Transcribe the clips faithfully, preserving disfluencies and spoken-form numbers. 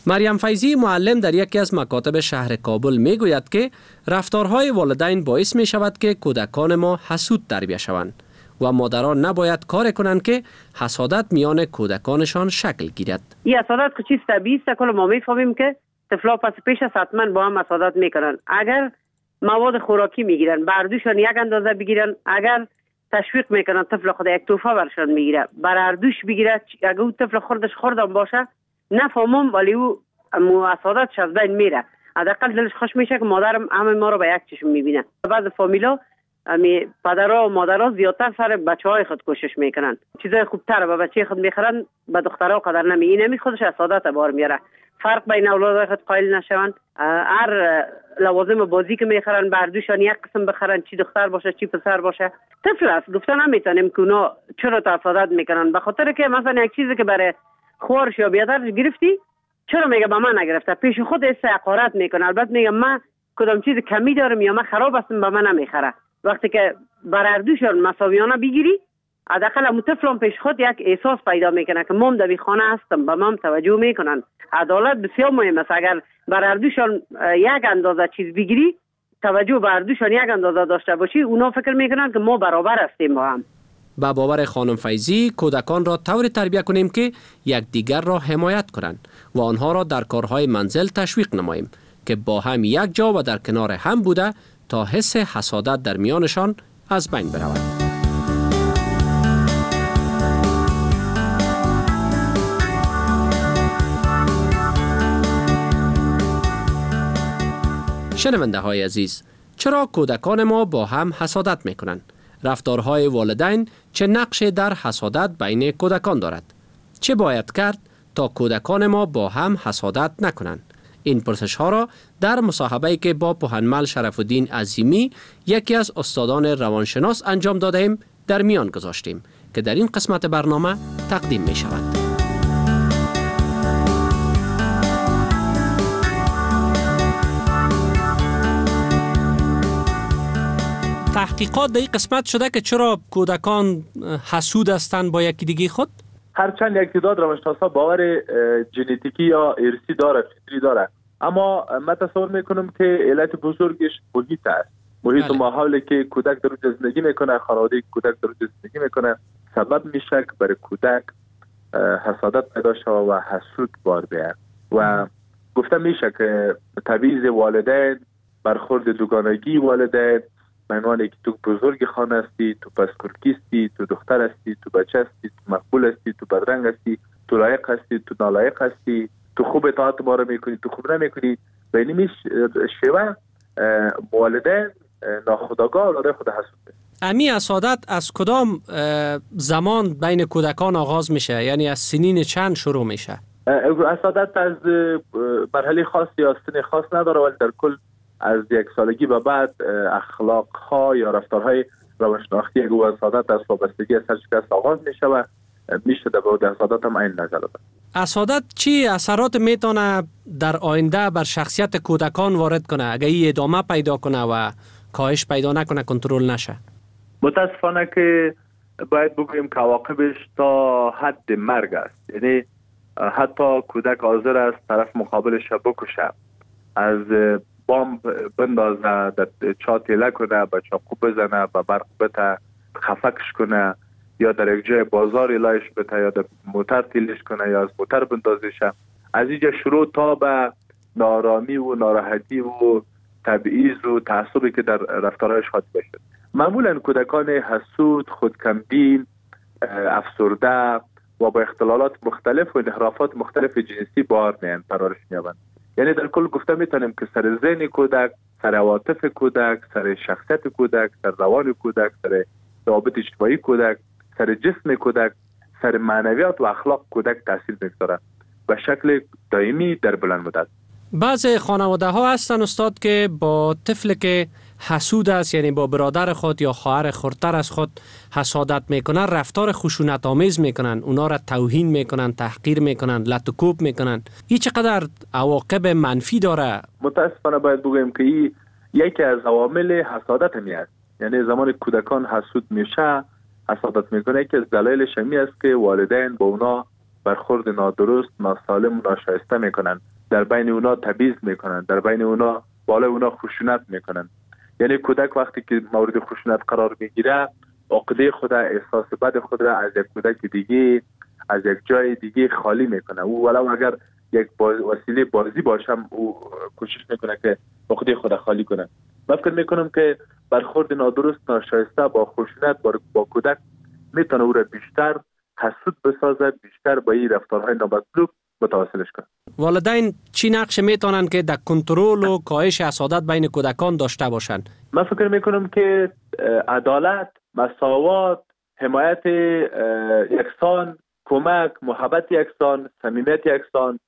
مریم فیضی معلم در یکی از مکاتب شهر کابل می گوید که رفتارهای والدین باعث می شود که کودکان ما حسود تربیت شوند و مادران نباید کار کنند که حسادت میان کودکانشان شکل گیرد. این حسادت که چیز طبیعی است، کل ما میفهمیم که طفلا پس پیش از حتما با هم حسادت میکنن. اگر مواد خوراکی میگیرن بردوشان یک اندازه بگیرن، اگر تشویق میکنن طفل خود یک توفه برشان میگیره بر اردوش بگیره، اگر او طفل خوردش خوردم باشه نفهمم ولی او حسادتش از بین میره. حداقل دلش خوش میشه که مادرم همه ما رو به یک چشم میبینه. بعض فامیلا امی پدرها و مادرها زیادتر سر بچهای خود کوشش میکنن، چیزای خوبتر به بچه خود میخرن، به دخترها قدر نمی. این نمی خودش حسادت بار میاره. فرق بین اولاد خود قائل نشون. هر لوازم بازی که میخرن بردوشان یک قسم بخرن، چی دختر باشه چی پسر باشه. طفل است، گفتن نمیتونیم که اونا چرا حسادت میکنن، به خاطر که مثلا یک چیزی که برای خوارش یا بیادرش گرفتی چرا میگه به من نگرفته، پیش خود است حقارت میکنه. البته میگه من کدام چیز کمی دارم یا من خراب هستم به من نمیخره. وقتی که بر اردوشان مساویانه بگیری، حداقل هم طفلان پیش خود یک احساس پیدا میکنه که مام در خانه هستم، به مام توجه میکنن. عدالت بسیار مهم است. اگر بر اردوشان یک اندازه چیز بگیری، توجه بر اردوشان یک اندازه داشته باشی، اونا فکر میکنن که ما برابر هستیم با هم. با باور خانم فیضی کودکان را طوری تربیت کنیم که یکدیگر را حمایت کنند و آنها را در کارهای منزل تشویق نماییم که با هم یک جا و در کنار هم بوده تا حس حسادت در میانشان از بین برود. شنونده های عزیز، چرا کودکان ما با هم حسادت می کنند؟ رفتارهای والدین چه نقشی در حسادت بین کودکان دارد؟ چه باید کرد تا کودکان ما با هم حسادت نکنند؟ این پرسش ها را در مصاحبه‌ای که با پوهنمل شرف الدین عظیمی یکی از استادان روانشناس انجام دادیم در میان گذاشتیم که در این قسمت برنامه تقدیم می شود. تحقیقات در این قسمت شده که چرا کودکان حسود هستند با یکی دیگه خود؟ هرچند یک تعداد روانشناسا باور ژنتیکی یا ارثی داره، فطری داره، اما من تصور میکنم که علت بزرگش محیط است. محیط و ماحولی که کودک در اونجا زندگی میکنه، خانواده کودک در اونجا زندگی میکنه، سبب میشه که برای کودک حسادت پیدا شود و حسود بار بیاد. و گفته میشه که تبعیض والدین، برخورد دوگانگی والدین، معنی که تو بزرگ خانه هستی، تو پسکورکی هستی، تو دختر هستی، تو بچه هستی، تو مقبول هستی، تو بدرنگ هستی، تو لایق هستی، تو نالایق هستی، تو خوب اطاعت ما رو میکنی، تو خوب نمیکنی. و این شیوه والدین ناخودآگاه داره خود حسود. امی حسادت از کدام زمان بین کودکان آغاز میشه؟ یعنی از سنین چند شروع میشه؟ حسادت از مرحله خاص یا سن خاص نداره، ولی در کل از یک سالگی به بعد اخلاق ها یا رفتارهای روانشناختی اگه حسادت از وابستگی از سرشکست آغاز میشه و میشه در بعد حسادت هم این نظر داد. حسادت چی اثرات میتونه در آینده بر شخصیت کودکان وارد کنه اگه این ادامه پیدا کنه و کاهش پیدا نکنه، کنترل نشه؟ متاسفانه که باید بگوییم که عواقبش تا حد مرگ است. یعنی حتی کودک حاضر است طرف مقابلش بکشه، از بامب بندازه، در چا تیله کنه، به چاقو بزنه، به برق بته، خفکش کنه، یا در یک جای بازار لایش بته، یا در موتر تیلش کنه، یا از موتر بندازش. از اینجا شروع تا به نارامی و ناراحتی و تبعیض و تعصبی که در رفتارهایش خاطر بشه. معمولا کودکان حسود، خودکمبین، افسرده و با اختلالات مختلف و انحرافات مختلف جنسی بار میان پرورش میابند. یعنی در کل گفته میتونیم که سر ذهن کودک، سر عواطف کودک، سر شخصیت کودک، سر روان کودک، سر ضوابط اجتماعی کودک، سر جسم کودک، سر معنویات و اخلاق کودک تاثیر میگذاره به شکل دائمی در بلند مدت. بعض خانواده ها هستن استاد که با طفل که حسود است، یعنی با برادر خود یا خواهر خردتر از خود حسادت میکنن، رفتار خشونت آمیز میکنن، اونا را توهین میکنن، تحقیر میکنن، لط و کوب میکنن. این چقدر عواقب منفی داره؟ متاسفانه باید بگویم که این یکی از عوامل حسادت می است. یعنی زمان کودکان حسود میشه، حسادت میکنه، که از دلایلش می است که والدین با اونا برخورد نادرست، ناسالم و ناشایسته میکنن در بین اونا تبعیض میکنن، در بین اونا بالا اونا خشونت میکنن. یعنی کودک وقتی که مورد خشونت قرار میگیره عقده خود، احساس بد خود را از یک کودک دیگه، از یک جای دیگه خالی میکنه. او ولو اگر یک وسیله بازی باشم او کوشش میکنه که عقده خود خالی کنه. من فکر میکنم که برخورد نادرست، ناشایسته با خشونت با, با کودک میتونه او را بیشتر حسود بسازه، بیشتر با این رفتارهای نامطلوب متواصلش کنه. والدین چی نقش میتونن که در کنترل و کاهش حسادت بین کودکان داشته باشند؟ من فکر میکنم که عدالت، مساوات، حمایت یکسان، کمک، محبت یکسان، صمیمیت یکسان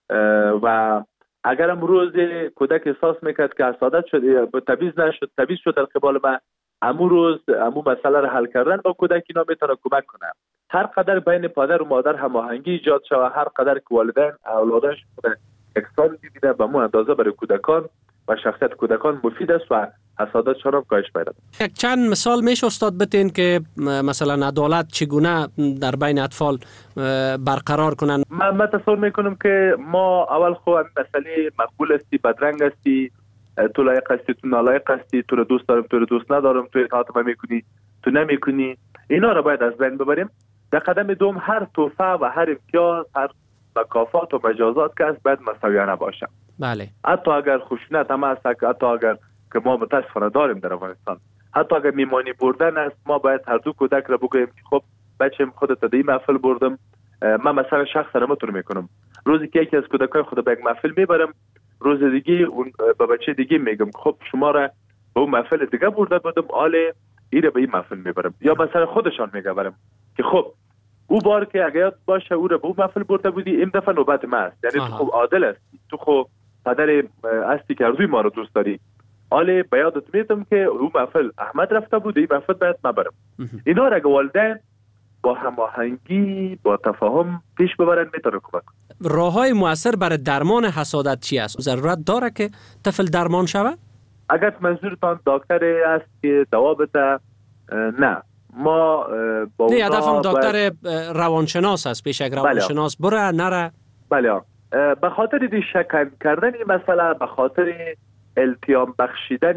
و اگر امروز کودک احساس میکرد که حسادت شد یا تبعیض نشد، تبعیض شد در قبال ما، امو روز امو مسئله را حل کردن با کودک اینا میتونه کمک کنه. هر قدر بین پدر و مادر هماهنگی ایجاد شود، هر قدر که والدین اولادش خود یکسان ببینه، به مو اندازه برای کودکان و شخصیت کودکان مفید است و حسادتشان هم کاهش پیدا کنه. یک چند مثال میشه استاد بتین که مثلا عدالت چگونه در بین اطفال برقرار کنن؟ من, من تصور میکنم که ما اول خو مسئله مقبول استی، بدرنگ استی، تو لایق هستی، تو نالایق هستی، تو رو دوست دارم، تو رو دوست ندارم، تو اطاعت من میکنی، تو نمیکنی، اینا رو باید از بین ببریم. در قدم دوم هر تحفه و هر امتیاز، هر مکافات و مجازات که است باید مساویانه باشه. بله. حتی اگر خشونت هم است، حتی اگر که ما متاسفانه داریم در افغانستان، حتی اگر میمانی بردن است، ما باید هر دو کودک را بگوییم که خب بچه‌م خودت در این محفل بردم، من مثلا شخصا نمیتونم میکنم، روزی که یکی از کودکای خود به یک محفل میبرم، روز دیگه اون به بچه دیگه میگم خب شما را به اون محفل دیگه برده بودم، آله ایره به این محفل میبرم. یا مثلا خودشان میگم که خب او بار که اگر یاد باشه او را به اون محفل برده بودی، این دفعه نوبت ما است. یعنی تو خب عادل هستی، تو خب پدر هستی که اردوی ما رو دوست داری، آله به یادت میتم که او محفل احمد رفته بود، این محفل باید ما برم. اینا را اگه والدین با هماهنگی، با تفاهم پیش ببرن میتونه کمک کنه. راههای مؤثر برای درمان حسادت چی است؟ ضرورت داره که طفل درمان شود؟ اگر منظورتان دکتر است که دوا بده، نه، ما با نه هدفم دکتر روانشناس است، پیش یک روانشناس بره نره. بله، به خاطر دی شکن کردن این مسئله، به خاطر التیام بخشیدن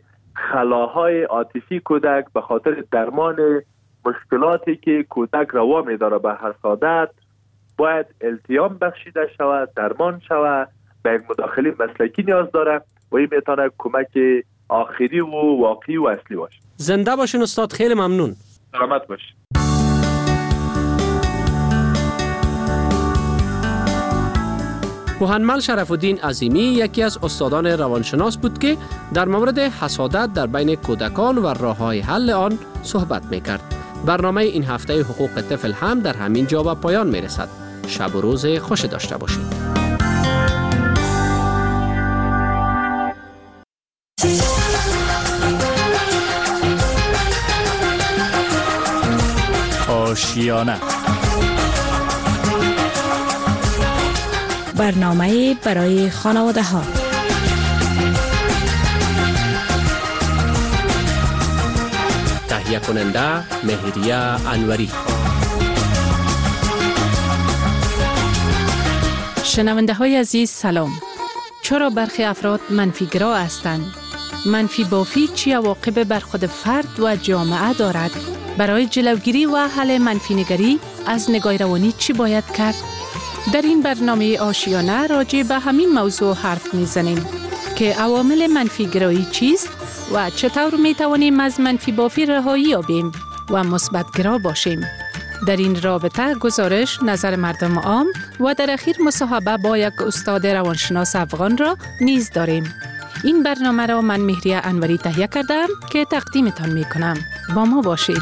خلاهای عاطفی کودک، به خاطر درمان مشکلاتی که کودک روا می داره به حسادت، باید التیام بخشیده شود، درمان شود، به یک مداخله مسلکی نیاز داره و این میتونه کمک آخری و واقعی و اصلی باشه. زنده باشین استاد، خیلی ممنون. سلامت باشین. محمد شرف الدین عظیمی یکی از استادان روانشناس بود که در مورد حسادت در بین کودکان و راه‌های حل آن صحبت می‌کرد. برنامه این هفته حقوق طفل هم در همین جا به پایان می‌رسد. شب و روز خوش داشته باشید. آشیانه، برنامه برای خانواده ها. تهیه کننده مهریه انوری. شنونده های عزیز سلام. چرا برخی افراد منفیگرا هستند؟ منفی بافی چی عواقب بر خود فرد و جامعه دارد؟ برای جلوگیری و حل منفی نگری از نگاه روانی چی باید کرد؟ در این برنامه آشیانه راجع به همین موضوع حرف میزنیم که عوامل منفی گرایی چیست و چطور می توانیم از منفی بافی رهایی یابیم و مثبت گرا باشیم. در این رابطه گزارش، نظر مردم عام و در اخیر مصاحبه با یک استاد روانشناس افغان را نیز داریم. این برنامه را من مهریه انوری تهیه کردم که تقدیمتان می کنم. با ما باشید.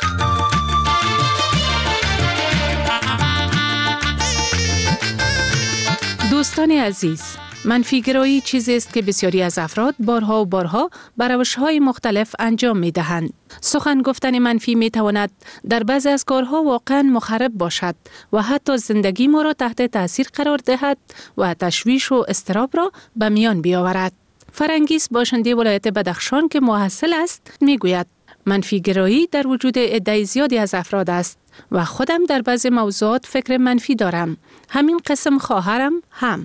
دوستان عزیز، منفیگرایی چیزی است که بسیاری از افراد بارها و بارها به روش‌های مختلف انجام می‌دهند. سخن گفتن منفی می‌تواند در بعضی از کارها واقعاً مخرب باشد و حتی زندگی ما را تحت تاثیر قرار دهد و تشویش و اضطراب را به میان بیاورد. فرنگیس باشنده ولایت بدخشان که محصل است می‌گوید منفیگرایی در وجود عده زیادی از افراد است و خودم در بعضی موضوعات فکر منفی دارم. همین قسم خواهرم هم.